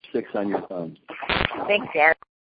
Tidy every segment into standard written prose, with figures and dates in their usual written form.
6 on your phone. Thanks, Dan.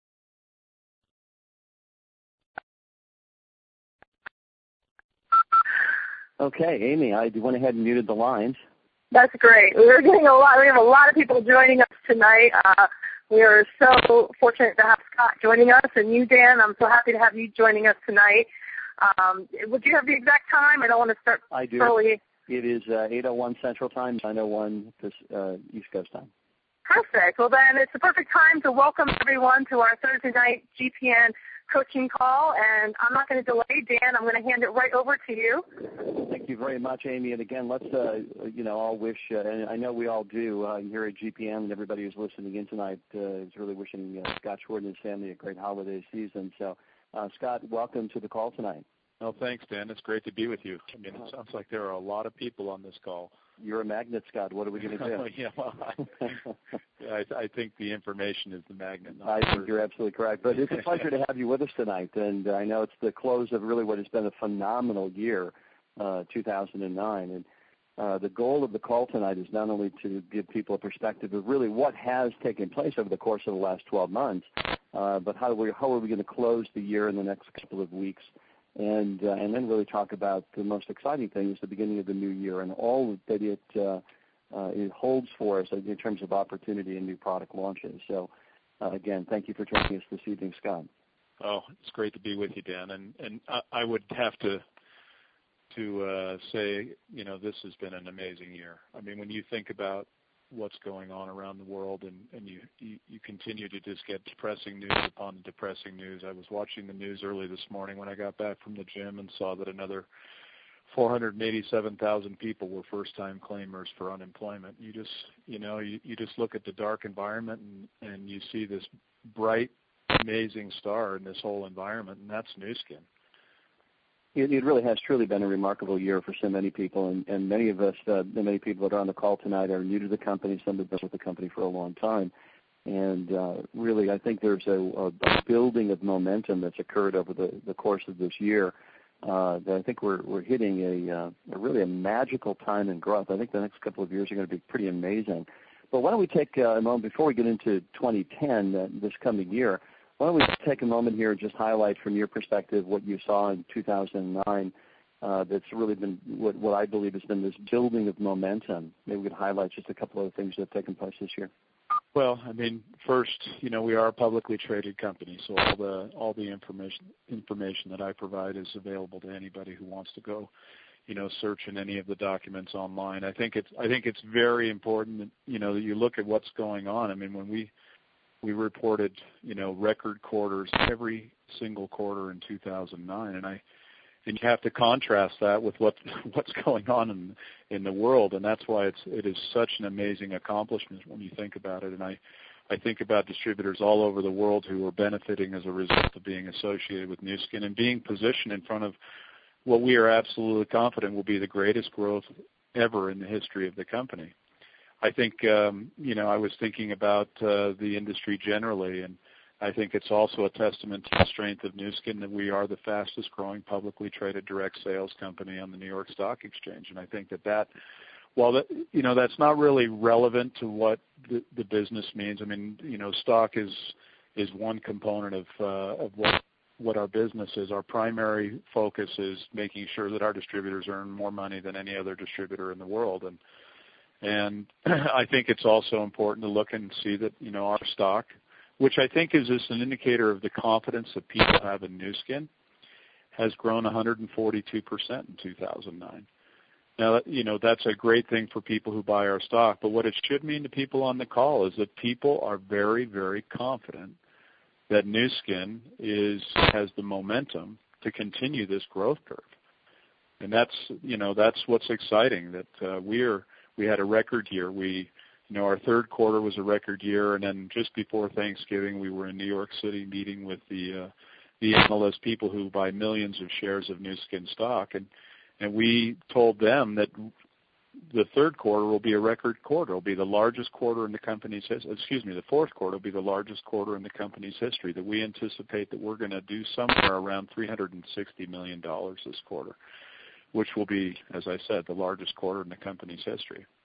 Okay, Amy, I went ahead and muted the lines. That's great. We have a lot of people joining us tonight. We are so fortunate to have Scott joining us, and you, Dan. I'm so happy to have you joining us tonight. Would you have the exact time? I don't want to start early. It is 8:01 Central Time, 9:01 East Coast time. Perfect. Well, then it's the perfect time to welcome everyone to our Thursday night GPN coaching call, and I'm not going to delay. Dan, I'm going to hand it right over to you. Thank you very much, Amy. And again, let's all wish, and I know we all do here at GPN, and everybody who's listening in tonight is really wishing Scott Schwartz and his family a great holiday season. So, Scott, welcome to the call tonight. Oh, thanks, Dan. It's great to be with you. I mean, it sounds like there are a lot of people on this call. You're a magnet, Scott. What are we going to do? Yeah, well, I think the information is the magnet. I think you're absolutely correct. But it's a pleasure to have you with us tonight. And I know it's the close of really what has been a phenomenal year, 2009. And the goal of the call tonight is not only to give people a perspective of really what has taken place over the course of the last 12 months, but how are we going to close the year in the next couple of weeks. And then really talk about the most exciting thing is the beginning of the new year and all that it holds for us in terms of opportunity and new product launches. So, again, thank you for joining us this evening, Scott. Oh, it's great to be with you, Dan. And I would have to say, this has been an amazing year. I mean, when you think about what's going on around the world and you continue to just get depressing news upon depressing news. I was watching the news early this morning when I got back from the gym and saw that another 487,000 people were first-time claimers for unemployment. You just, you just look at the dark environment and you see this bright, amazing star in this whole environment, and that's Nu Skin. It really has truly been a remarkable year for so many people, and many of us, the many people that are on the call tonight are new to the company. Some have been with the company for a long time. And really, I think there's a building of momentum that's occurred over the course of this year that I think we're hitting a really a magical time in growth. I think the next couple of years are going to be pretty amazing. But why don't we take a moment before we get into 2010, this coming year, why don't we take a moment here and just highlight from your perspective what you saw in 2009 that's really been what I believe has been this building of momentum. Maybe we could highlight just a couple of things that have taken place this year. Well, I mean, first, we are a publicly traded company, so all the information that I provide is available to anybody who wants to go, search in any of the documents online. I think it's very important that that you look at what's going on. I mean, when we reported, record quarters every single quarter in 2009, and you have to contrast that with what's going on in the world, and that's why it is such an amazing accomplishment when you think about it. And I think about distributors all over the world who are benefiting as a result of being associated with Nu Skin and being positioned in front of what we are absolutely confident will be the greatest growth ever in the history of the company. I think, I was thinking about the industry generally, and I think it's also a testament to the strength of Nu Skin that we are the fastest growing publicly traded direct sales company on the New York Stock Exchange. And I think that while that's not really relevant to what the business means. I mean, stock is one component of what our business is. Our primary focus is making sure that our distributors earn more money than any other distributor in the world. And I think it's also important to look and see that, our stock, which I think is just an indicator of the confidence that people have in Nu Skin, has grown 142% in 2009. Now, that's a great thing for people who buy our stock, but what it should mean to people on the call is that people are very, very confident that Nu Skin has the momentum to continue this growth curve. And that's what's exciting, that we had a record year. Our third quarter was a record year, and then just before Thanksgiving, we were in New York City meeting with the analyst people who buy millions of shares of Nu Skin stock, and we told them that the third quarter will be a record quarter. It'll be the largest quarter in the company's the fourth quarter will be the largest quarter in the company's history, that we anticipate that we're going to do somewhere around $360 million this quarter, which will be, as I said, the largest quarter in the company's history.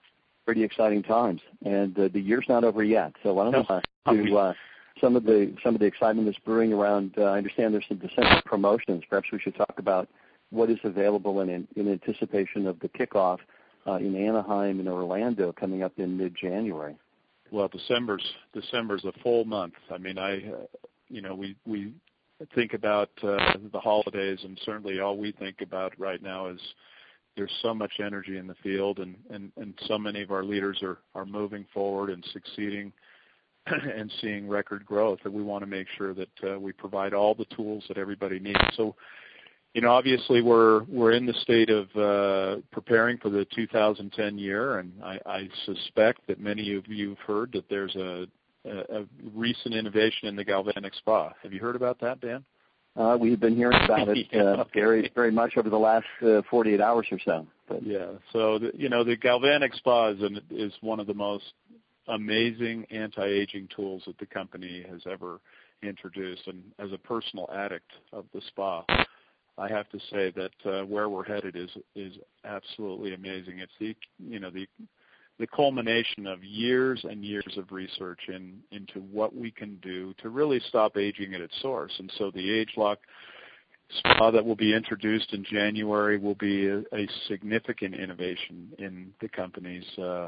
pretty exciting times, and the year's not over yet. So why don't we do some of the excitement that's brewing around? I understand there's some December promotions. Perhaps we should talk about what is available in anticipation of the kickoff in Anaheim and Orlando coming up in mid-January. Well, December's a full month. I mean, we think about the holidays, and certainly all we think about right now is there's so much energy in the field, and so many of our leaders are moving forward and succeeding and seeing record growth, that we want to make sure that we provide all the tools that everybody needs. So, obviously we're in the state of preparing for the 2010 year, and I suspect that many of you have heard that there's a recent innovation in the Galvanic Spa. Have you heard about that, Dan? We've been hearing about it very, very much over the last 48 hours or so. But. Yeah. So the Galvanic Spa is one of the most amazing anti-aging tools that the company has ever introduced. And as a personal addict of the spa, I have to say that where we're headed is absolutely amazing. It's the culmination of years and years of research into what we can do to really stop aging at its source. And so the ageLOC spa that will be introduced in January will be a significant innovation in the company's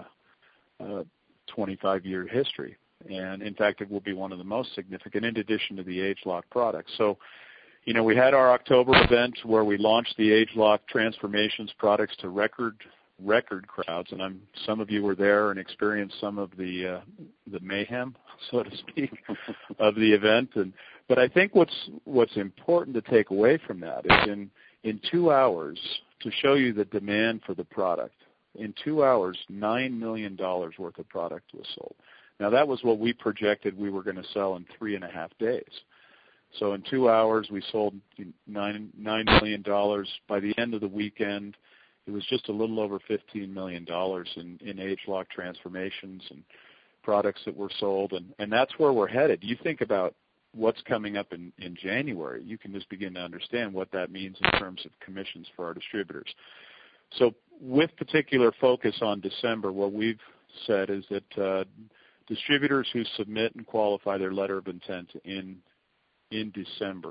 25-year history. And in fact, it will be one of the most significant in addition to the ageLOC products. So, we had our October event where we launched the ageLOC Transformations products to record crowds, and some of you were there and experienced some of the mayhem, so to speak, of the event. But I think what's important to take away from that is in 2 hours, to show you the demand for the product, in 2 hours, $9 million worth of product was sold. Now, that was what we projected we were going to sell in 3.5 days. So in 2 hours, we sold $9 million. By the end of the weekend, it was just a little over $15 million in ageLOC Transformations and products that were sold, and that's where we're headed. You think about what's coming up in January, you can just begin to understand what that means in terms of commissions for our distributors. So with particular focus on December, what we've said is that distributors who submit and qualify their letter of intent in December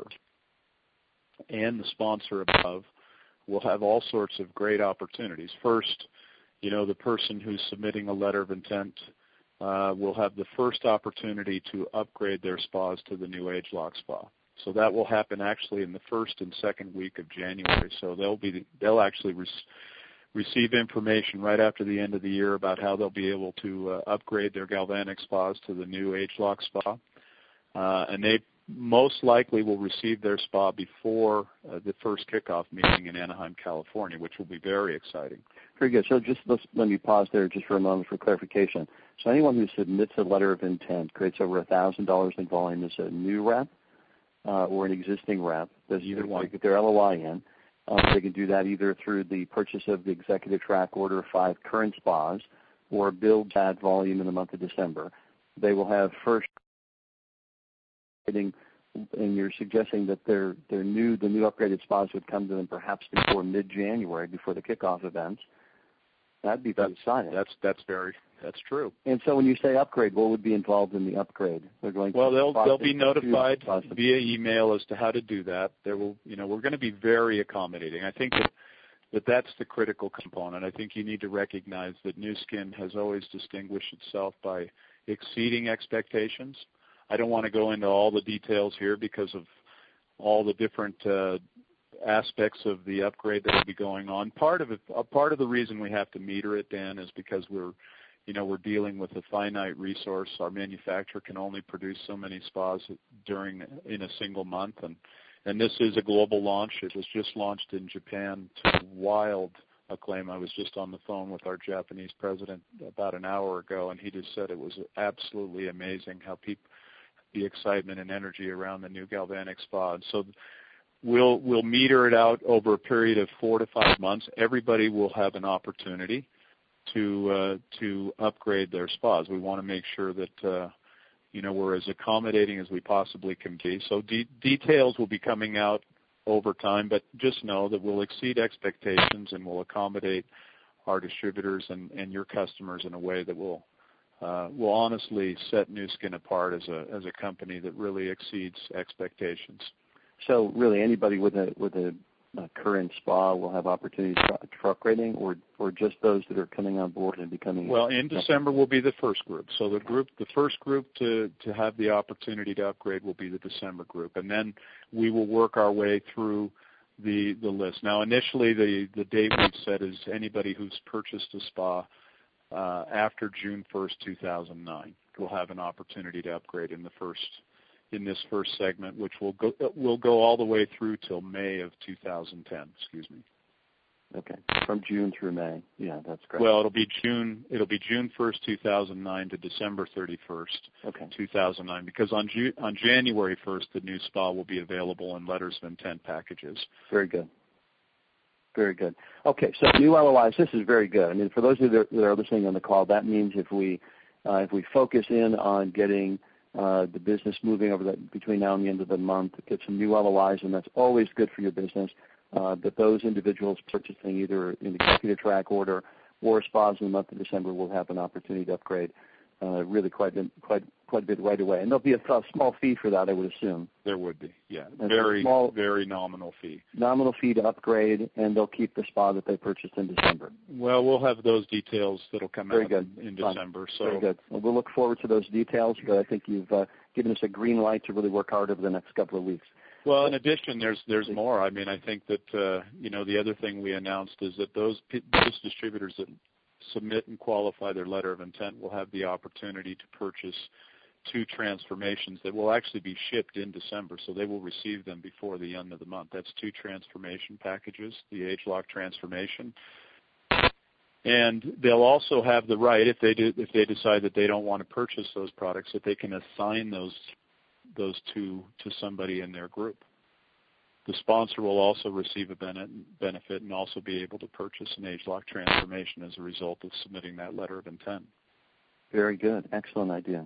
and the sponsor above will have all sorts of great opportunities. First, the person who's submitting a letter of intent will have the first opportunity to upgrade their spas to the new ageLOC spa. So that will happen actually in the first and second week of January. So they'll actually receive information right after the end of the year about how they'll be able to upgrade their Galvanic spas to the new ageLOC spa. And they most likely will receive their spa before the first kickoff meeting in Anaheim, California, which will be very exciting. Very good. So just let me pause there just for a moment for clarification. So anyone who submits a letter of intent, creates over $1,000 in volume, is a new rep or an existing rep. Does either one get their LOI in? They can do that either through the purchase of the executive track order of 5 current spas or build that volume in the month of December. They will have first, and you're suggesting that the new upgraded spas would come to them perhaps before mid-January, before the kickoff events. That'd be very exciting. That's true. And so when you say upgrade, what would be involved in the upgrade? They'll be notified via email as to how to do that. We're going to be very accommodating. I think that's the critical component. I think you need to recognize that Nu Skin has always distinguished itself by exceeding expectations. I don't want to go into all the details here because of all the different aspects of the upgrade that will be going on. Part of the reason we have to meter it, Dan, is because we're dealing with a finite resource. Our manufacturer can only produce so many spas in a single month, and this is a global launch. It was just launched in Japan to wild acclaim. I was just on the phone with our Japanese president about an hour ago, and he just said it was absolutely amazing how the excitement and energy around the new Galvanic spa. And so we'll meter it out over a period of 4 to 5 months. Everybody will have an opportunity to upgrade their spas. We want to make sure that we're as accommodating as we possibly can be. So details will be coming out over time, but just know that we'll exceed expectations and we'll accommodate our distributors and your customers in a way that will honestly set Nu Skin apart as a company that really exceeds expectations. So really, anybody with a current spa will have opportunities for upgrading, or just those that are coming on board and becoming. Well, in December will be the first group. So the first group to have the opportunity to upgrade will be the December group, and then we will work our way through the list. Now, initially, the date we've set is anybody who's purchased a spa after June 1st, 2009 will have an opportunity to upgrade in this first segment, which will go all the way through till May of 2010. Excuse me. Okay, from June through May. Yeah, that's correct. Well, it'll be June 1st, 2009 to December 31st, 2009, because on January 1st, the new spa will be available in letters of intent packages. Very good. Very good. Okay, so new LOIs. This is very good. I mean, for those of you that are listening on the call, that means if we focus in on getting the business moving between now and the end of the month, get some new LOIs, and that's always good for your business. That those individuals purchasing either an executive track order or spas in the month of December will have an opportunity to upgrade really quite a bit right away. And there'll be a small fee for that, I would assume. There would be, yeah. And very nominal fee. Nominal fee to upgrade, and they'll keep the spa that they purchased in December. Well, we'll have those details that'll come out in December. So. Very good. Well, we'll look forward to those details, but I think you've given us a green light to really work hard over the next couple of weeks. Well, in addition, there's more. I mean, I think that the other thing we announced is that those distributors that submit and qualify their letter of intent will have the opportunity to purchase 2 transformations that will actually be shipped in December, so they will receive them before the end of the month. That's 2 transformation packages, the ageLOC transformation. And they'll also have the right, if they decide that they don't want to purchase those products, that they can assign those 2 to somebody in their group. The sponsor will also receive a benefit and also be able to purchase an ageLOC transformation as a result of submitting that letter of intent. Very good. Excellent idea.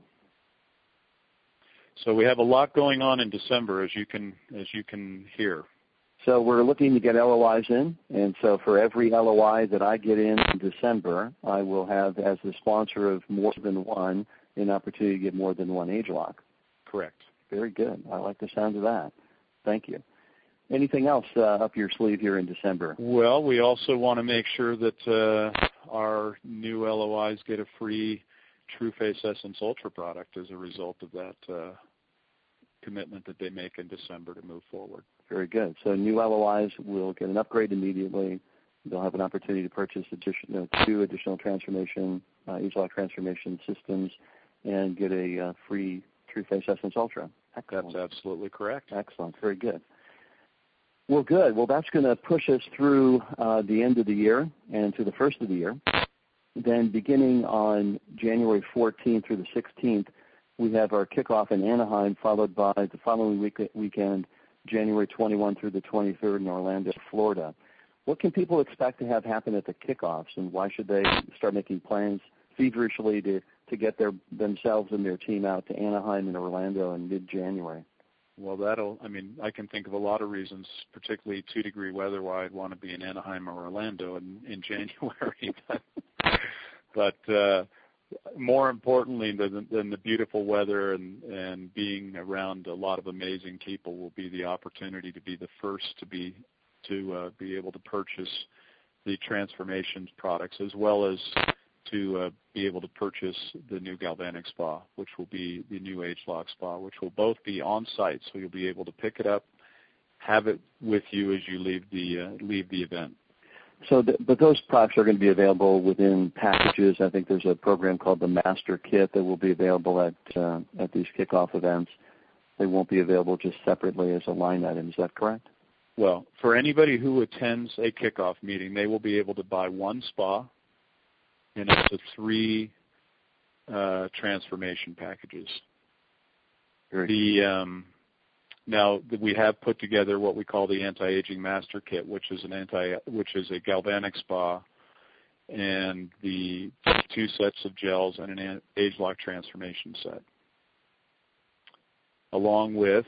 So we have a lot going on in December, as you can hear. So we're looking to get LOIs in, and so for every LOI that I get in December, I will have, as the sponsor of more than one, an opportunity to get more than one ageLOC. Correct. Very good. I like the sound of that. Thank you. Anything else up your sleeve here in December? Well, we also want to make sure that our new LOIs get a free TrueFace Essence Ultra product as a result of that commitment that they make in December to move forward. Very good. So new LOIs will get an upgrade immediately. They'll have an opportunity to purchase 2 additional transformation, ageLOC transformation systems, and get a free TrueFace Essence Ultra. Excellent. That's absolutely correct. Excellent. Very good. Well, good. Well, that's going to push us through the end of the year and to the first of the year. Then beginning on January 14th through the 16th, we have our kickoff in Anaheim, followed by the following weekend, January 21 through the 23rd in Orlando, Florida. What can people expect to have happen at the kickoffs, and why should they start making plans feverishly to get themselves and their team out to Anaheim and Orlando in mid-January? Well, I can think of a lot of reasons, particularly 2-degree weather, why I'd want to be in Anaheim or Orlando in January. but more importantly than the beautiful weather and being around a lot of amazing people will be the opportunity to be the first to be able to purchase the transformations products, as well as to be able to purchase the new Galvanic Spa, which will be the new ageLOC Spa, which will both be on site, so you'll be able to pick it up, have it with you as you leave the event. So, but those products are going to be available within packages. I think there's a program called the Master Kit that will be available at these kickoff events. They won't be available just separately as a line item. Is that correct? Well, for anybody who attends a kickoff meeting, they will be able to buy 1 spa and up to 3 transformation packages. Now we have put together what we call the Anti-Aging Master Kit, which is a galvanic spa and the 2 sets of gels and an ageLOC transformation set, along with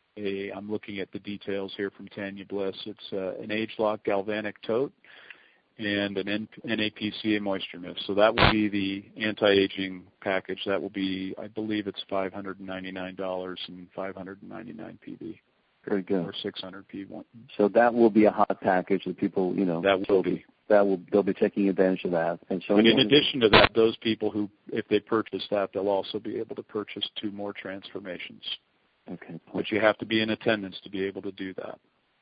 I'm looking at the details here from Tanya Bliss. It's an ageLOC galvanic tote and an NAPCA moisture mist. So that will be the anti-aging package. That will be, I believe it's $599 and 599 PV. Very good. Or 600 PV. So that will be a hot package that people, that will be. They'll be taking advantage of that. And so, in addition to that, those people who, if they purchase that, they'll also be able to purchase 2 more transformations. Okay. But you have to be in attendance to be able to do that.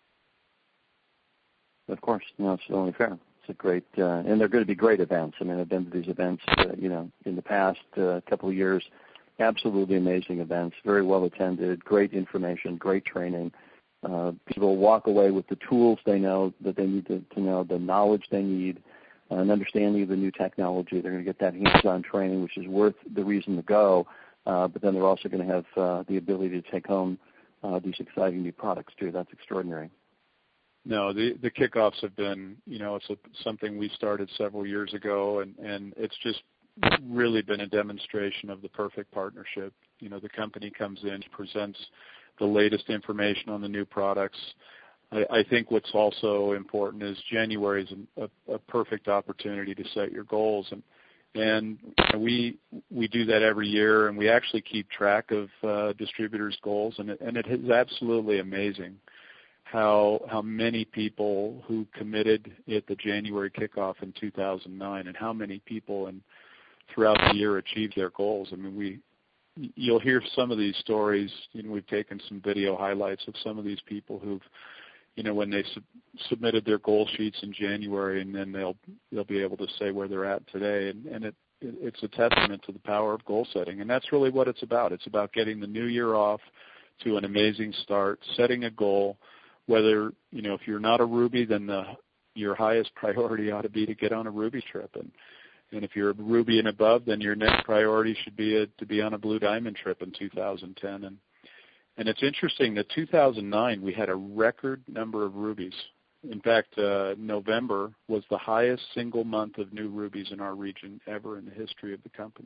Of course, no, it's only fair. It's a great, and they're going to be great events. I mean, I've been to these events, in the past couple of years. Absolutely amazing events, very well attended, great information, great training. People walk away with the tools they know that they need to know, the knowledge they need, an understanding of the new technology. They're going to get that hands-on training, which is worth the reason to go. But then they're also going to have the ability to take home these exciting new products too. That's extraordinary. No, the kickoffs have been, it's something we started several years ago, and it's just really been a demonstration of the perfect partnership. The company comes in, presents the latest information on the new products. I think what's also important is January is a perfect opportunity to set your goals, and we do that every year, and we actually keep track of distributors' goals, and it is absolutely amazing how many people who committed at the January kickoff in 2009 and how many people throughout the year achieved their goals. I mean, you'll hear some of these stories. We've taken some video highlights of some of these people who've, when they submitted their goal sheets in January, and then they'll be able to say where they're at today, and it's a testament to the power of goal setting, and that's really what it's about. It's about getting the new year off to an amazing start, setting a goal. Whether, if you're not a Ruby, then your highest priority ought to be to get on a Ruby trip. And if you're a Ruby and above, then your next priority should be to be on a Blue Diamond trip in 2010. And it's interesting that 2009, we had a record number of Rubies. In fact, November was the highest single month of new Rubies in our region ever in the history of the company.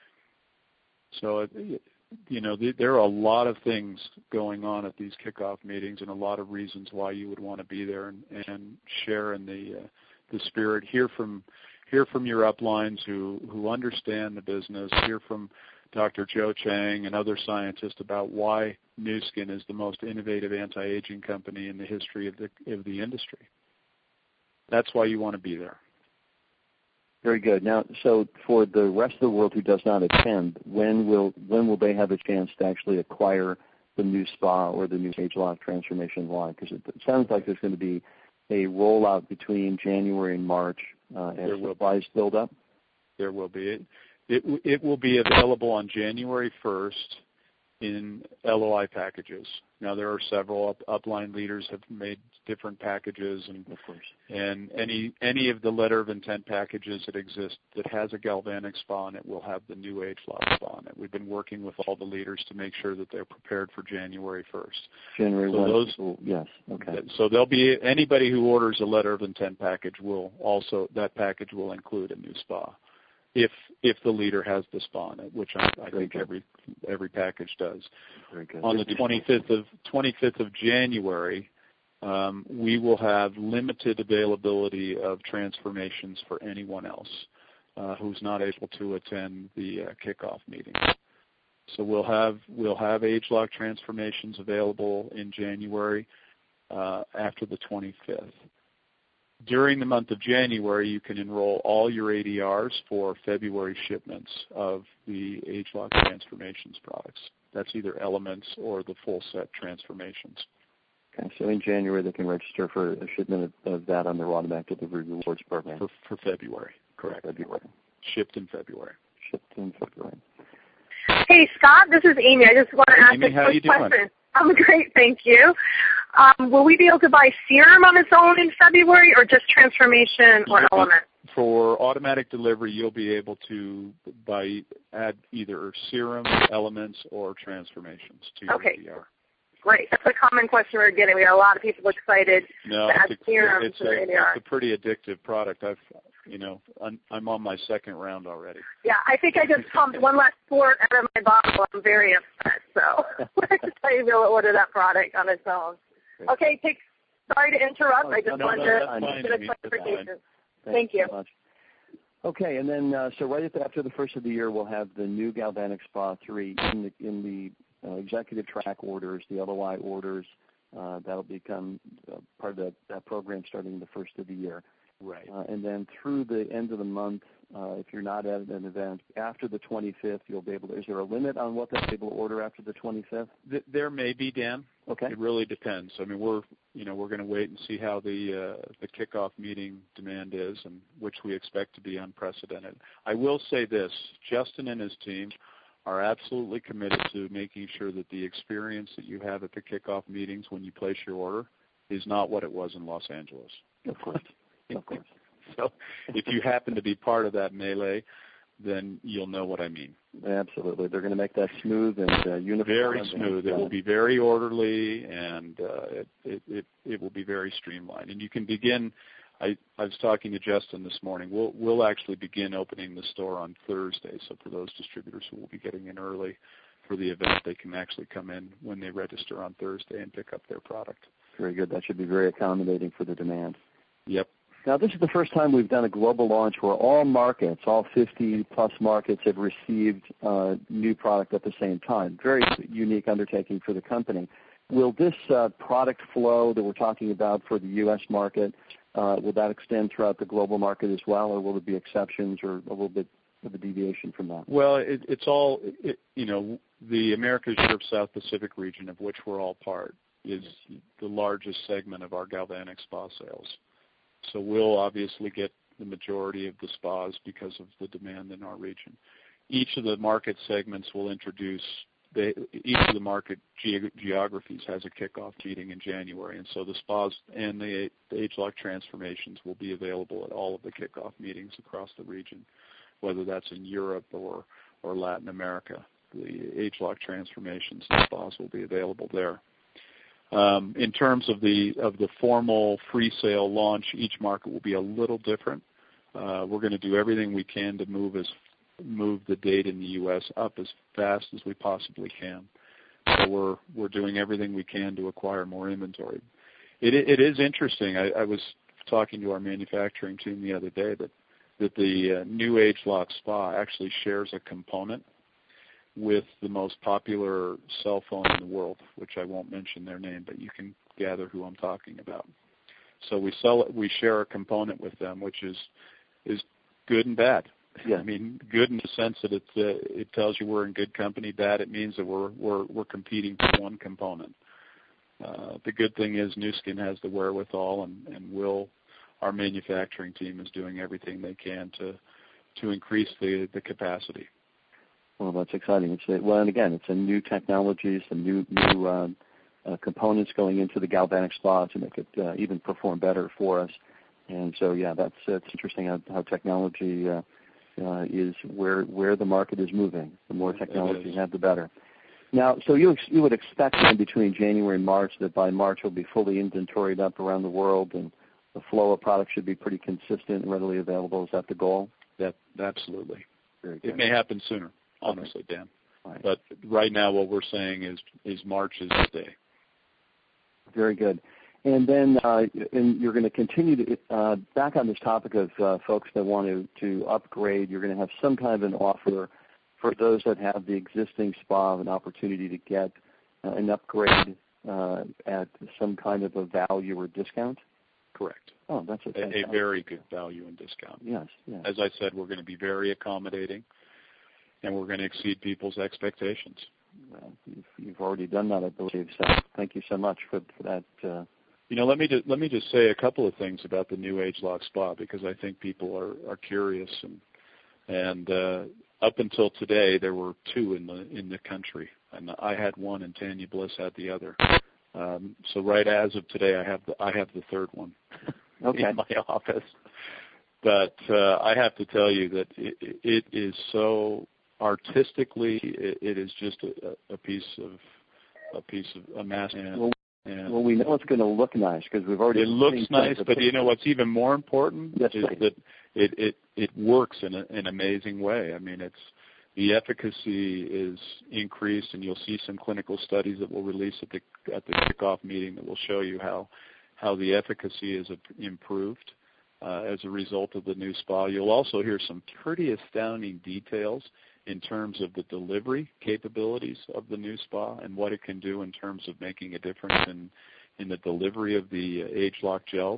So, there are a lot of things going on at these kickoff meetings and a lot of reasons why you would want to be there and share in the spirit. Hear from your uplines who understand the business. Hear from Dr. Joe Chang and other scientists about why Nu Skin is the most innovative anti-aging company in the history of the industry. That's why you want to be there. Very good. Now, so for the rest of the world who does not attend, when will they have a chance to actually acquire the new spa or the new ageLOC transformation line? Because it sounds like there's going to be a rollout between January and March as supplies build up. There will be. It will be available on January 1st in LOI packages. Now, there are several upline leaders have made different packages, and of course, and any of the letter of intent packages that exist that has a galvanic spa in it will have the new ageLOC spa in it. We've been working with all the leaders to make sure that they're prepared for January 1st. January 1st. Yes. Okay. So there'll be anybody who orders a letter of intent package that package will include a new spa. If the leader has the spa in it, which I think every package does. Very good. On the 25th of January, we will have limited availability of transformations for anyone else who's not able to attend the kickoff meeting. So we'll have ageLOC transformations available in January after the 25th. During the month of January, you can enroll all your ADRs for February shipments of the ageLOC transformations products. That's either elements or the full set transformations. Okay, so in January they can register for a shipment of that on their automatic delivery rewards program. For February, correct. February. Shipped in February. Hey, Scott, this is Amy. I just want to ask Amy, a quick question. Doing? I'm great, thank you. Will we be able to buy serum on its own in February or just transformation or element? For automatic delivery, you'll be able to add either serum, elements, or transformations to your ADR. Great. That's a common question we're getting. We have a lot of people excited to add serum to their ADR. It's a pretty addictive product. I'm on my second round already. Yeah, I think I just pumped one last quart out of my bottle. I'm very upset. So I just tell you to be able to order that product on its own. Okay, sorry to interrupt. I just wanted to get a clarification. Thank you. So much. Okay, and then so right after the first of the year, we'll have the new Galvanic Spa 3 in the executive track orders, the LOI orders. That'll become part of that program starting the first of the year. Right. And then through the end of the month, if you're not at an event, after the 25th, you'll be able to, is there a limit on what they'll be able to order after the 25th? There may be, Dan. Okay. It really depends. I mean, we're going to wait and see how the kickoff meeting demand is, and which we expect to be unprecedented. I will say this, Justin and his team are absolutely committed to making sure that the experience that you have at the kickoff meetings when you place your order is not what it was in Los Angeles. Of course. Of course. So if you happen to be part of that melee, then you'll know what I mean. Absolutely. They're going to make that smooth and uniform. Very smooth. It will be very orderly, and it will be very streamlined. And you can begin. I was talking to Justin this morning. We'll actually begin opening the store on Thursday. So for those distributors who will be getting in early for the event, they can actually come in when they register on Thursday and pick up their product. Very good. That should be very accommodating for the demand. Yep. Now, this is the first time we've done a global launch where all markets, all 50-plus markets, have received new product at the same time. Very unique undertaking for the company. Will this product flow that we're talking about for the U.S. market, will that extend throughout the global market as well, or will there be exceptions or a little bit of a deviation from that? Well, it's all, the Americas, Europe, South Pacific region, of which we're all part, is the largest segment of our Galvanic Spa sales. So we'll obviously get the majority of the spas because of the demand in our region. Each of the market segments will introduce, each of the market geographies has a kickoff meeting in January, and so the spas and the ageLOC transformations will be available at all of the kickoff meetings across the region, whether that's in Europe or Latin America. The ageLOC transformations and spas will be available there. In terms of the formal free sale launch, each market will be a little different. We're going to do everything we can to move the date in the U.S. up as fast as we possibly can. So we're doing everything we can to acquire more inventory. It is interesting. I was talking to our manufacturing team the other day that the new ageLOC spa actually shares a component with the most popular cell phone in the world, which I won't mention their name, but you can gather who I'm talking about. So we share a component with them, which is good and bad. Yeah. I mean, good in the sense that it tells you we're in good company. Bad, it means that we're competing for one component. The good thing is Nu Skin has the wherewithal, and our manufacturing team is doing everything they can to increase the capacity. Well, that's exciting. And again, it's a new technology, some new components going into the Galvanic Spa to make it even perform better for us. And so, yeah, it's interesting how technology is where the market is moving. The more technology you have, the better. Now, so you would expect in between January and March that by March it'll be fully inventoried up around the world, and the flow of product should be pretty consistent and readily available. Is that the goal? Absolutely. Very good. It may happen sooner. Honestly, Dan. Right. But right now what we're saying is March is the day. Very good. And then and you're going to continue to, back on this topic of folks that want to upgrade, you're going to have some kind of an offer for those that have the existing spa, an opportunity to get an upgrade at some kind of a value or discount? Correct. Oh, that's a very good value and discount. Yes. As I said, we're going to be very accommodating, and we're going to exceed people's expectations. Well, you've already done that, I believe. So thank you so much for that. Let me just say a couple of things about the new ageLOC spa, because I think people are curious, and up until today there were two in the country, and I had one, and Tanya Bliss had the other. So right as of today, I have the third one in my office. But I have to tell you that it is so artistically, it is just a piece of a mass. Well, we know it's going to look nice because we've already. It looks nice, but you know what's even more important is that it works in an amazing way. I mean, the efficacy is increased, and you'll see some clinical studies that we'll release at the kickoff meeting that will show you how the efficacy is improved. as a result of the new spa. You'll also hear some pretty astounding details in terms of the delivery capabilities of the new spa and what it can do in terms of making a difference in the delivery of the ageLOC gels.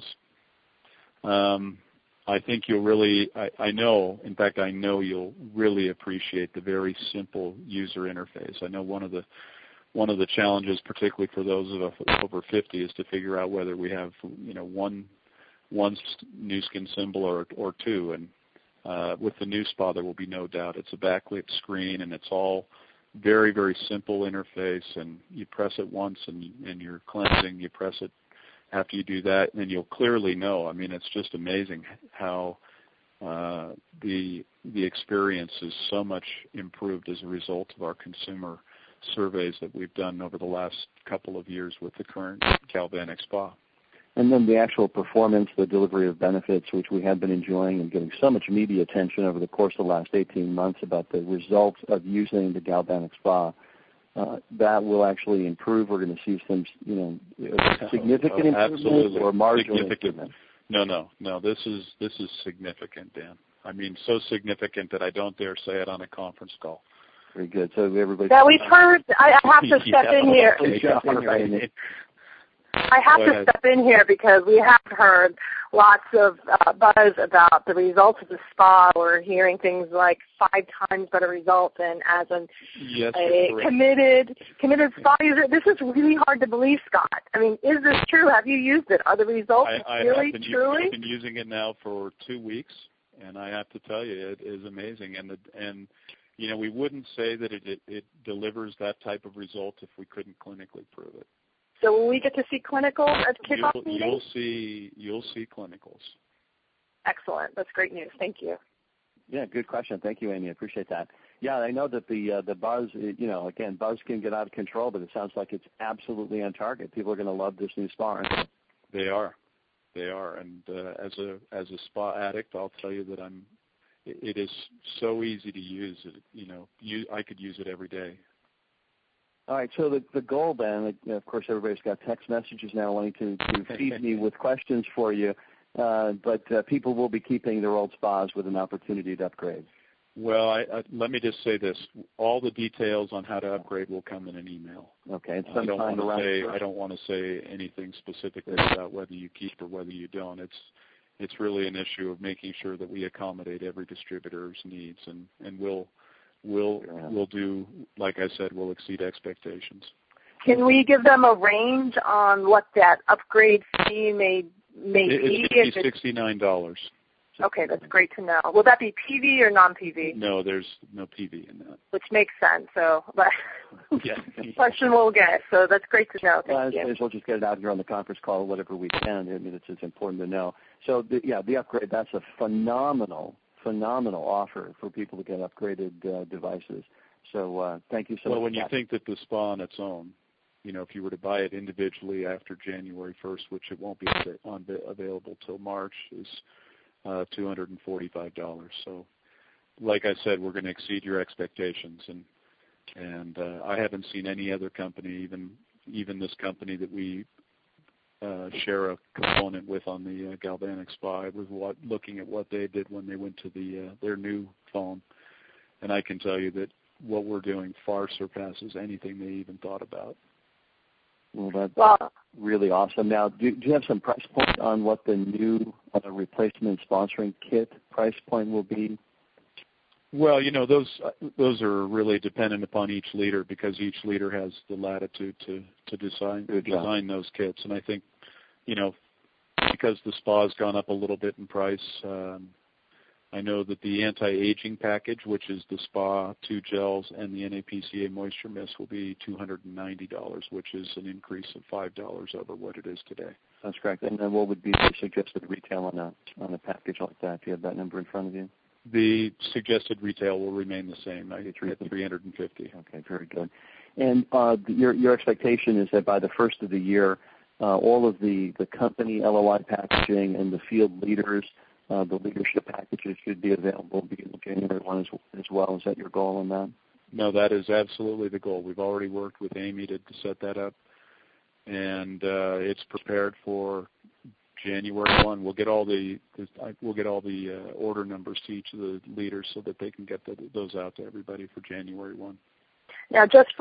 I think you'll really, I know you'll really appreciate the very simple user interface. I know one of the challenges, particularly for those of us over 50, is to figure out whether we have, one Nu Skin symbol or two. And with the new spa, there will be no doubt. It's a backlit screen, and it's all very, very simple interface. And you press it once, and you're cleansing. You press it after you do that, and then you'll clearly know. I mean, it's just amazing how the experience is so much improved as a result of our consumer surveys that we've done over the last couple of years with the current Galvanic Spa. And then the actual performance, the delivery of benefits, which we have been enjoying and getting so much media attention over the course of the last 18 months about the results of using the Galvanic Spa. That will actually improve. We're going to see some, significant improvement or marginal improvement. No. This is significant, Dan. I mean, so significant that I don't dare say it on a conference call. Very good. So everybody. Now we've heard. I have to step in here. I have to step in here because we have heard lots of buzz about the results of the spa. We're hearing things like 5 times better results, and as a committed spa user, this is really hard to believe, Scott. I mean, is this true? Have you used it? Are the results really, truly? I've been using it now for 2 weeks, and I have to tell you, it is amazing. And we wouldn't say that it delivers that type of result if we couldn't clinically prove it. So will we get to see clinicals at kickoff meeting? You'll see clinicals. Excellent. That's great news. Thank you. Yeah, good question. Thank you, Amy. I appreciate that. Yeah, I know that the buzz, again, buzz can get out of control, but it sounds like it's absolutely on target. People are going to love this new spa. They are. And as a spa addict, I'll tell you that it is so easy to use. I could use it every day. All right, so the goal then, of course, everybody's got text messages now wanting to feed me with questions for you, but people will be keeping their old spas with an opportunity to upgrade. Well, let me just say this. All the details on how to upgrade will come in an email. Okay. I don't want to say anything specifically about whether you keep or whether you don't. It's really an issue of making sure that we accommodate every distributor's needs, and we'll do, like I said, we'll exceed expectations. Can we give them a range on what that upgrade fee may be? It's $69. Okay, that's great to know. Will that be PV or non-PV? No, there's no PV in that. Which makes sense. So, but question we'll get. So that's great to know. Thank you. We'll just get it out here on the conference call, whatever we can. I mean, it's important to know. So, the upgrade, that's a phenomenal offer for people to get upgraded devices. So thank you so much. Well, when you think that the spa on its own, if you were to buy it individually after January 1st, which it won't be available till March, is $245. So, like I said, we're going to exceed your expectations, and I haven't seen any other company, even this company that we share a component with on the Galvanic Spa. I was looking at what they did when they went to their new phone, and I can tell you that what we're doing far surpasses anything they even thought about. Well, that's really awesome. Now, do you have some price point on what the new replacement sponsoring kit price point will be? Well, those are really dependent upon each leader, because each leader has the latitude to design those kits. And I think, because the spa's gone up a little bit in price, I know that the anti-aging package, which is the spa, 2 gels, and the NAPCA Moisture Mist, will be $290, which is an increase of $5 over what it is today. That's correct. And then what would be the suggested retail on a package like that? Do you have that number in front of you? The suggested retail will remain the same, at $350. Okay, very good. And your expectation is that by the first of the year, all of the company LOI packaging and the field leaders, the leadership packages should be available beginning January 1 as well. Is that your goal on that? No, that is absolutely the goal. We've already worked with Amy to set that up, and it's prepared for January 1. We'll get all the order numbers to each of the leaders so that they can get those out to everybody for January 1. Now,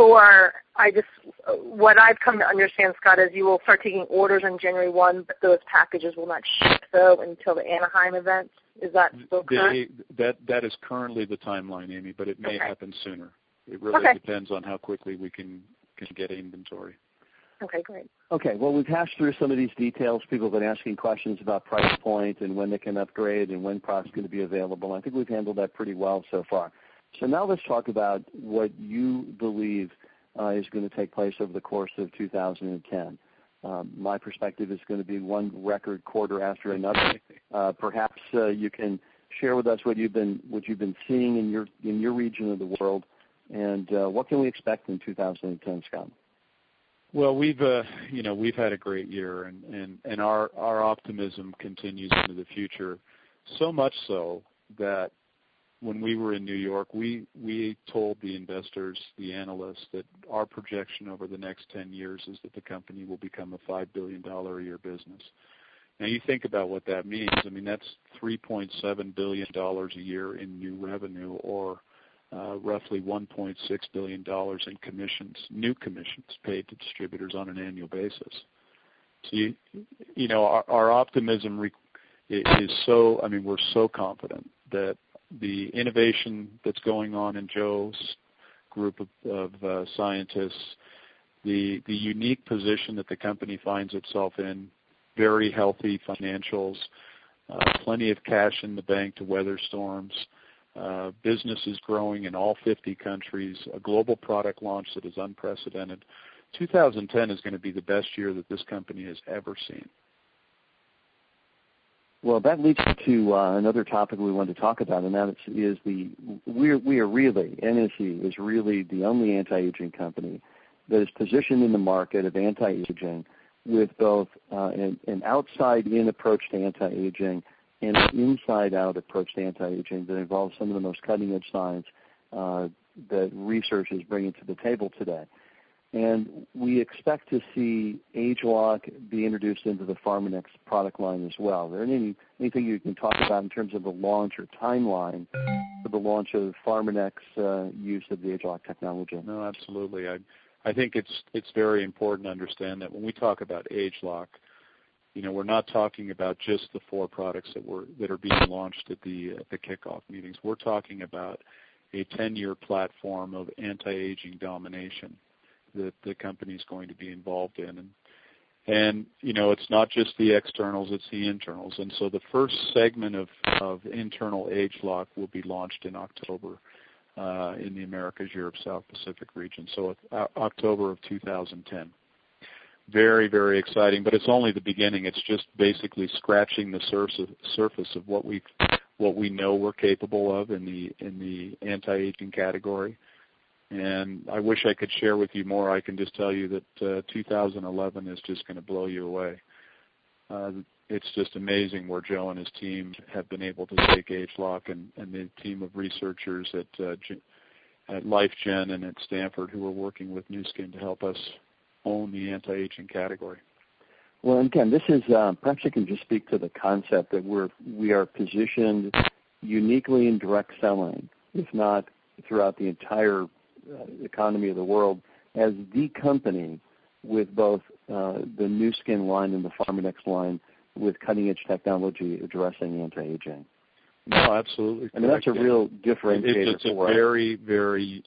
what I've come to understand, Scott, is you will start taking orders on January 1, but those packages will not ship, though, until the Anaheim event. Is that still correct? That is currently the timeline, Amy, but it may happen sooner. It really depends on how quickly we can get inventory. Okay, great. Okay, well, we've hashed through some of these details. People have been asking questions about price point and when they can upgrade and when product's going to be available. I think we've handled that pretty well so far. So now let's talk about what you believe is going to take place over the course of 2010. My perspective is going to be one record quarter after another. Perhaps you can share with us what you've been seeing in your region of the world, and what can we expect in 2010, Scott? Well, we've had a great year, and our optimism continues into the future. So much so that when we were in New York, we told the investors, the analysts, that our projection over the next 10 years is that the company will become a $5 billion a year business. Now, you think about what that means. I mean, that's $3.7 billion a year in new revenue, or roughly $1.6 billion in commissions, new commissions paid to distributors on an annual basis. So, our optimism is so, I mean, we're so confident that the innovation that's going on in Joe's group of scientists, the unique position that the company finds itself in, very healthy financials, plenty of cash in the bank to weather storms, business is growing in all 50 countries, a global product launch that is unprecedented. 2010 is going to be the best year that this company has ever seen. Well, that leads to another topic we wanted to talk about, and that is NSE is really the only anti-aging company that is positioned in the market of anti-aging with both an outside-in approach to anti-aging and an inside-out approach to anti-aging that involves some of the most cutting-edge science that research is bringing to the table today. And we expect to see ageLOC be introduced into the PharmaNex product line as well. Is there anything you can talk about in terms of the launch or timeline for the launch of PharmaNex use of the ageLOC technology? No, absolutely. I think it's very important to understand that when we talk about ageLOC, we're not talking about just the 4 products that are being launched at the kickoff meetings. We're talking about a 10-year platform of anti-aging domination that the company is going to be involved in. And it's not just the externals, it's the internals. And so the first segment of internal ageLOC will be launched in October in the Americas, Europe, South Pacific region. So October of 2010. Very, very exciting, but it's only the beginning. It's just basically scratching the surface of what we know we're capable of in the anti-aging category. And I wish I could share with you more. I can just tell you that 2011 is just going to blow you away. It's just amazing where Joe and his team have been able to take ageLOC and the team of researchers at LifeGen and at Stanford who are working with Nu Skin to help us own the anti-aging category. Well, again, this is perhaps you can just speak to the concept that we are positioned uniquely in direct selling, if not throughout the entire economy of the world, as the company with both the Nu Skin line and the PharmaNex line with cutting-edge technology addressing anti-aging. No, absolutely. I mean, that's a real differentiator it's for us. It's a very, very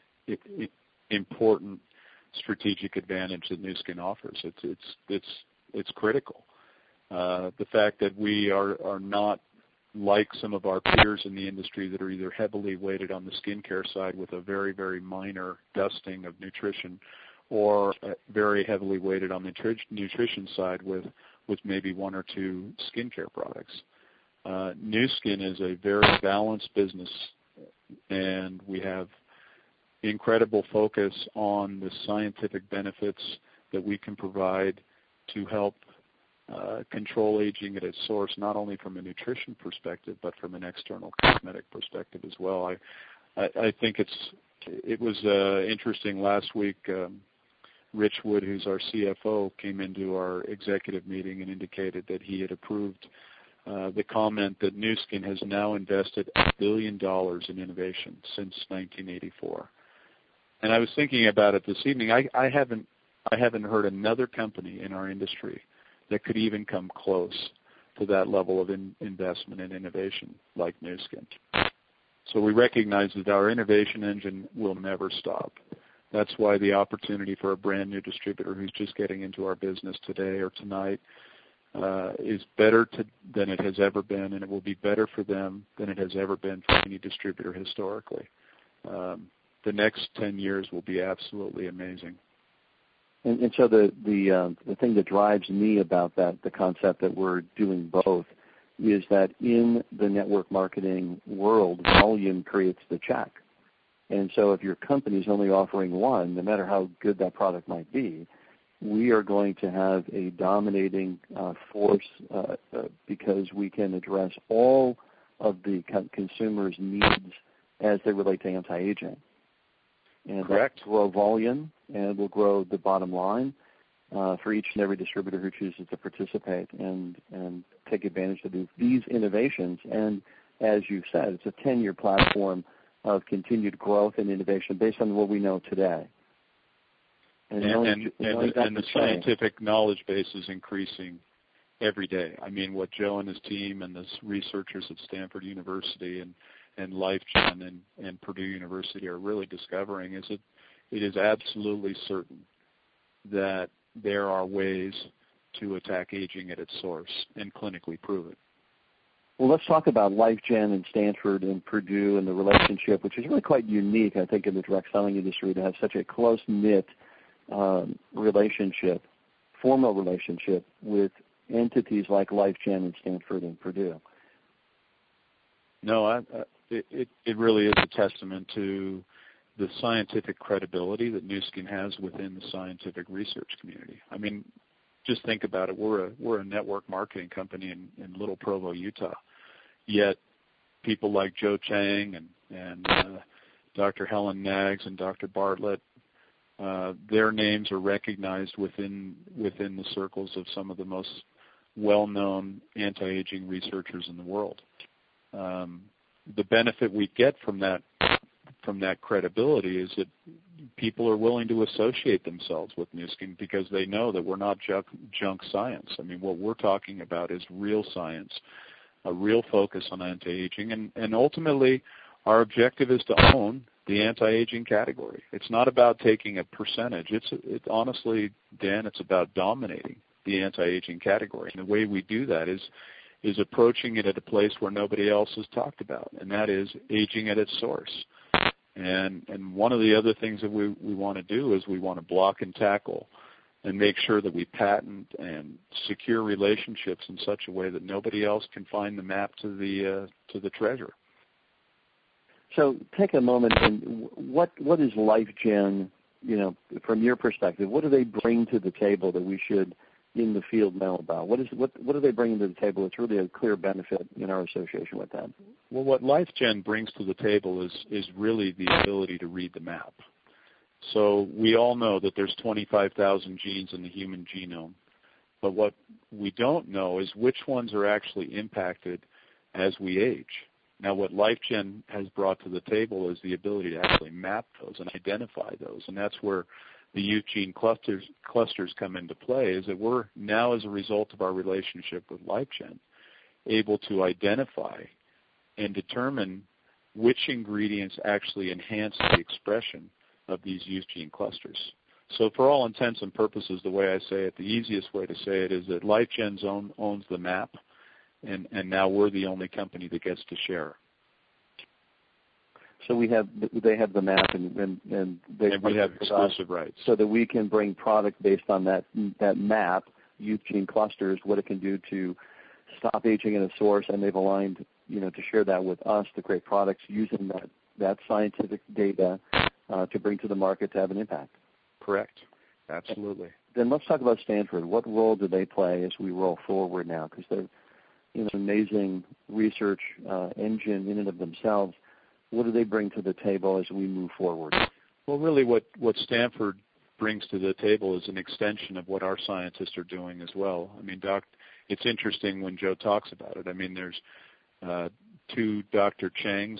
important strategic advantage that Nu Skin offers. It's critical. The fact that we are not like some of our peers in the industry that are either heavily weighted on the skincare side with a very, very minor dusting of nutrition, or very heavily weighted on the nutrition side with maybe 1 or 2 skincare products. Nu Skin is a very balanced business, and we have incredible focus on the scientific benefits that we can provide to help control aging at its source, not only from a nutrition perspective, but from an external cosmetic perspective as well. I think it was interesting last week. Rich Wood, who's our CFO, came into our executive meeting and indicated that he had approved the comment that Nu Skin has now invested $1 billion in innovation since 1984. And I was thinking about it this evening. I haven't heard another company in our industry that could even come close to that level of investment in innovation like Nu Skin. So we recognize that our innovation engine will never stop. That's why the opportunity for a brand new distributor who's just getting into our business today or tonight is better than it has ever been, and it will be better for them than it has ever been for any distributor historically. The next 10 years will be absolutely amazing. And so the thing that drives me about that, the concept that we're doing both, is that in the network marketing world, volume creates the check. And so if your company is only offering one, no matter how good that product might be, we are going to have a dominating force because we can address all of the consumers' needs as they relate to anti-aging. And correct. That will grow volume and will grow the bottom line for each and every distributor who chooses to participate and take advantage of these innovations. And as you said, it's a 10-year platform of continued growth and innovation based on what we know today. And the scientific knowledge base is increasing every day. I mean, what Joe and his team and the researchers at Stanford University and LifeGen and Purdue University are really discovering is that it is absolutely certain that there are ways to attack aging at its source and clinically prove it. Well, let's talk about LifeGen and Stanford and Purdue and the relationship, which is really quite unique, I think, in the direct selling industry to have such a close-knit relationship, formal relationship with entities like LifeGen and Stanford and Purdue. No, it really is a testament to the scientific credibility that Nu Skin has within the scientific research community. I mean, just think about it. We're a network marketing company in Little Provo, Utah. Yet people like Joe Chang and Dr. Helen Nags and Dr. Bartlett, their names are recognized within the circles of some of the most well-known anti-aging researchers in the world. The benefit we get from that credibility is that people are willing to associate themselves with Nu Skin because they know that we're not junk science. I mean, what we're talking about is real science, a real focus on anti-aging, and ultimately our objective is to own the anti-aging category. It's not about taking a percentage. It's honestly, Dan, it's about dominating the anti-aging category. And the way we do that is approaching it at a place where nobody else has talked about, and that is aging at its source. And one of the other things that we want to do is we want to block and tackle and make sure that we patent and secure relationships in such a way that nobody else can find the map to the treasure. So take a moment and what is LifeGen, from your perspective, what do they bring to the table that we should in the field know about? What do they bring to the table? It's really a clear benefit in our association with them. Well, what LifeGen brings to the table is really the ability to read the map. So we all know that there's 25,000 genes in the human genome, but what we don't know is which ones are actually impacted as we age. Now, what LifeGen has brought to the table is the ability to actually map those and identify those, and that's where the youth gene clusters come into play, is that we're now, as a result of our relationship with LifeGen, able to identify and determine which ingredients actually enhance the expression of these youth gene clusters. So for all intents and purposes, the way I say it, the easiest way to say it is that LifeGen owns the map, and now we're the only company that gets to share. So they have the map, and we have exclusive rights, so that we can bring product based on that map, youth gene clusters, what it can do to stop aging at a source, and they've aligned, to share that with us to create products using that scientific data to bring to the market to have an impact. Correct. Absolutely. Then let's talk about Stanford. What role do they play as we roll forward now? Because they're an amazing research engine in and of themselves. What do they bring to the table as we move forward? Well, really what Stanford brings to the table is an extension of what our scientists are doing as well. I mean, it's interesting when Joe talks about it. I mean, there's two Dr. Changs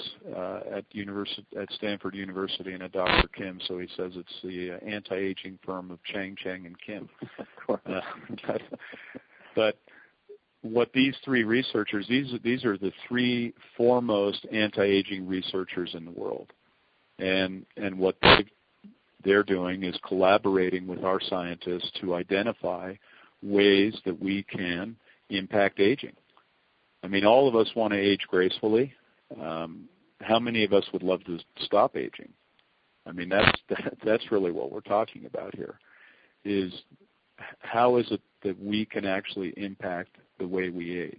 at Stanford University and a Dr. Kim, so he says it's the anti-aging firm of Chang, and Kim. Of course. But what these three researchers, these are the three foremost anti-aging researchers in the world, and what they're doing is collaborating with our scientists to identify ways that we can impact aging. I mean, all of us want to age gracefully. How many of us would love to stop aging? I mean, that's really what we're talking about here, is how is it that we can actually impact the way we age?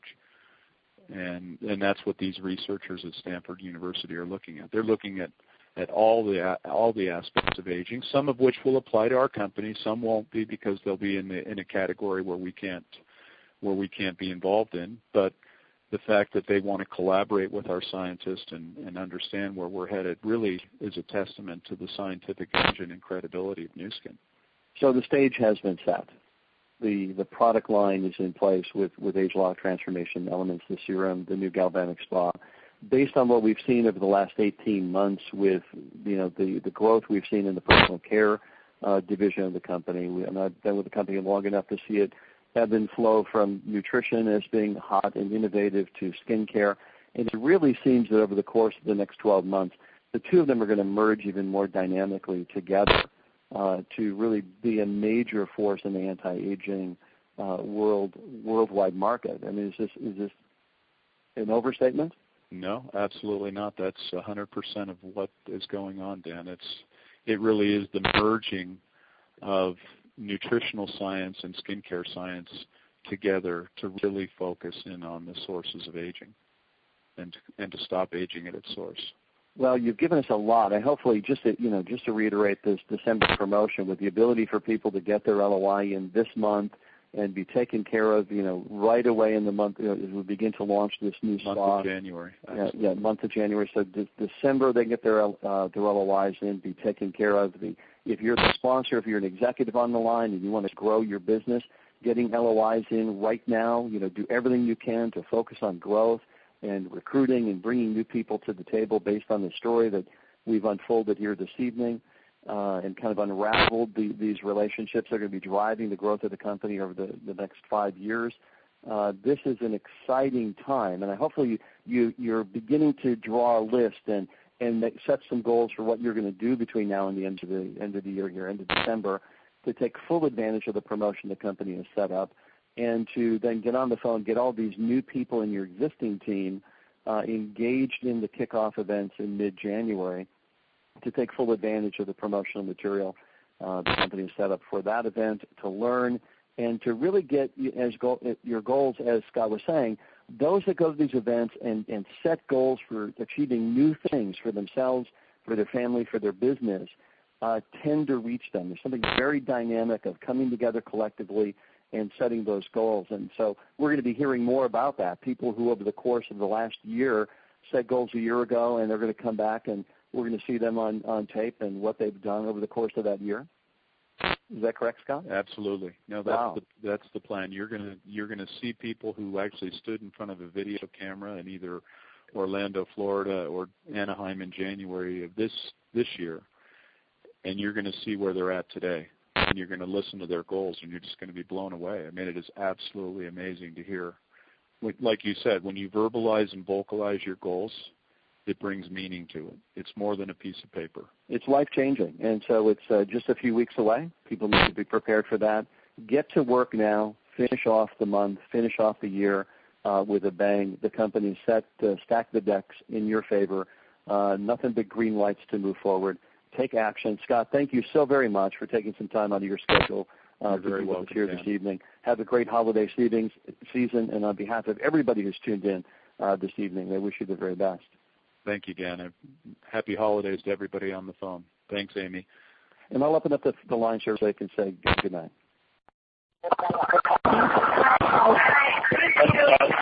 And that's what these researchers at Stanford University are looking at. They're looking at all the aspects of aging, some of which will apply to our company, some won't be because they'll be in a category where we can't be involved in. But the fact that they want to collaborate with our scientists and understand where we're headed really is a testament to the scientific vision and credibility of Nu Skin. So the stage has been set. The product line is in place with age-lock transformation elements, the serum, the new galvanic spa. Based on what we've seen over the last 18 months with the growth we've seen in the personal care division of the company, I've been with the company long enough to see it ebb and flow from nutrition as being hot and innovative to skincare. And it really seems that over the course of the next 12 months, the two of them are going to merge even more dynamically together to really be a major force in the anti-aging worldwide market. I mean, is this an overstatement? No, absolutely not. That's 100% of what is going on, Dan. It really is the merging of nutritional science and skincare science together to really focus in on the sources of aging and to stop aging at its source. Well, you've given us a lot. And hopefully, just to reiterate this December promotion, with the ability for people to get their LOI in this month and be taken care of, right away in the month as we begin to launch this new spa. Month of January. Yeah, month of January. So December they get their LOIs in, be taken care of. If you're the sponsor, if you're an executive on the line and you want to grow your business, getting LOIs in right now, do everything you can to focus on growth and recruiting and bringing new people to the table based on the story that we've unfolded here this evening. And kind of unraveled these relationships that are going to be driving the growth of the company over the next 5 years. This is an exciting time, and hopefully you're beginning to draw a list and set some goals for what you're going to do between now and the end of the year here, end of December, to take full advantage of the promotion the company has set up, and to then get on the phone, get all these new people in your existing team engaged in the kickoff events in mid-January, to take full advantage of the promotional material the company has set up for that event, to learn and to really get your goals, as Scott was saying. Those that go to these events and set goals for achieving new things for themselves, for their family, for their business, tend to reach them. There's something very dynamic of coming together collectively and setting those goals. And so we're going to be hearing more about that. People who over the course of the last year set goals a year ago, and they're going to come back and we're going to see them on tape and what they've done over the course of that year. Is that correct, Scott? Absolutely. No, that's the plan. You're going to see people who actually stood in front of a video camera in either Orlando, Florida, or Anaheim in January of this year, and you're going to see where they're at today. And you're going to listen to their goals, and you're just going to be blown away. I mean, it is absolutely amazing to hear. Like you said, when you verbalize and vocalize your goals, it brings meaning to it. It's more than a piece of paper. It's life-changing, and so it's just a few weeks away. People need to be prepared for that. Get to work now. Finish off the month. Finish off the year with a bang. The company is set to stack the decks in your favor. Nothing but green lights to move forward. Take action. Scott, thank you so very much for taking some time out of your schedule to be with us here this evening. Have a great holiday season, and on behalf of everybody who's tuned in this evening, I wish you the very best. Thank you, Dan. Happy holidays to everybody on the phone. Thanks, Amy. And I'll open up the line so they can say good night.